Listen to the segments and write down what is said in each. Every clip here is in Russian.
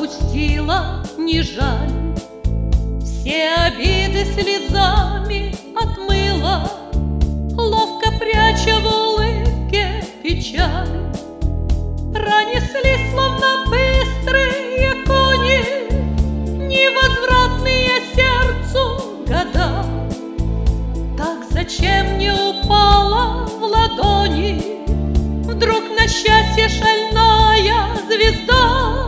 отпустила, не жаль. Все обиды слезами отмыла, ловко пряча в улыбке печаль. Пронеслись, словно быстрые кони, невозвратные сердцу года. Так зачем не упала в ладони вдруг на счастье шальная звезда?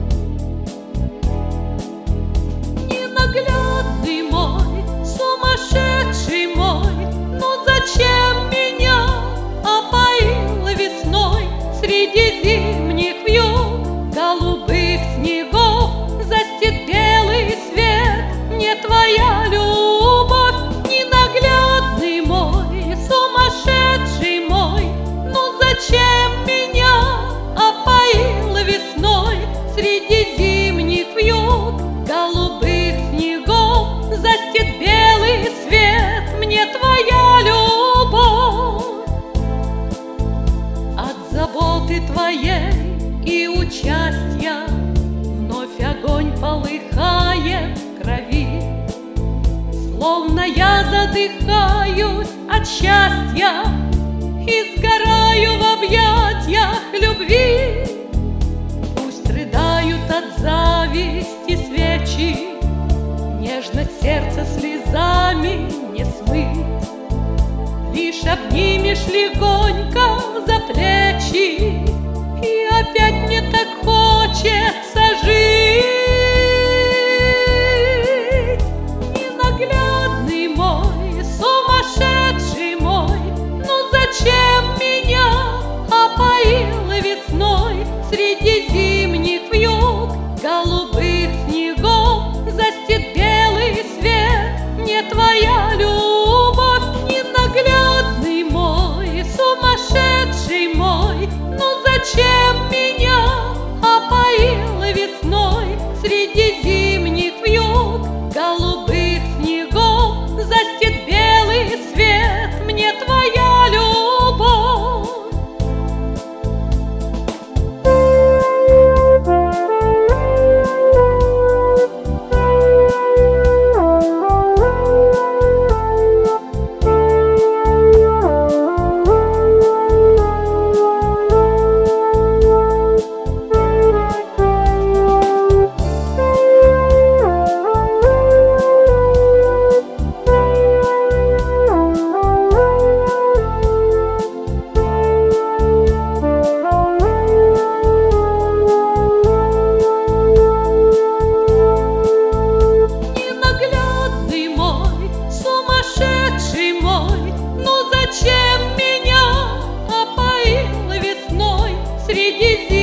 Ненаглядный мой, сумасшедший мой, ну зачем меня опоил весной среди зимних вьюг голубых снегов? Застит белый свет мне твоя любовь. Ненаглядный мой, сумасшедший мой, ну зачем меня опоил весной среди зимних вьюг голубых снегов? Застит белый свет мне твоя любовь. От заботы твоей и участия вновь огонь полыхает в крови, словно я задыхаюсь от счастья и сгораю в объятиях любви. Пусть рыдают от зависти свечи, нежность сердца слезами не смыть. Лишь обнимешь легонько за плечи, и опять мне так хочется жить. Ненаглядный мой, сумасшедший мой, ну зачем меня опоил весной среди зимних вьюг голубых снегов? Застит белый свет мне твоя любовь. Ненаглядный мой, сумасшедший мой, ну зачем меня опоил весной среди зимних вьюг голубых снегов? Застит белый свет мне твоя любовь. Сумасшедший мой, ну зачем меня опоил весной среди зимних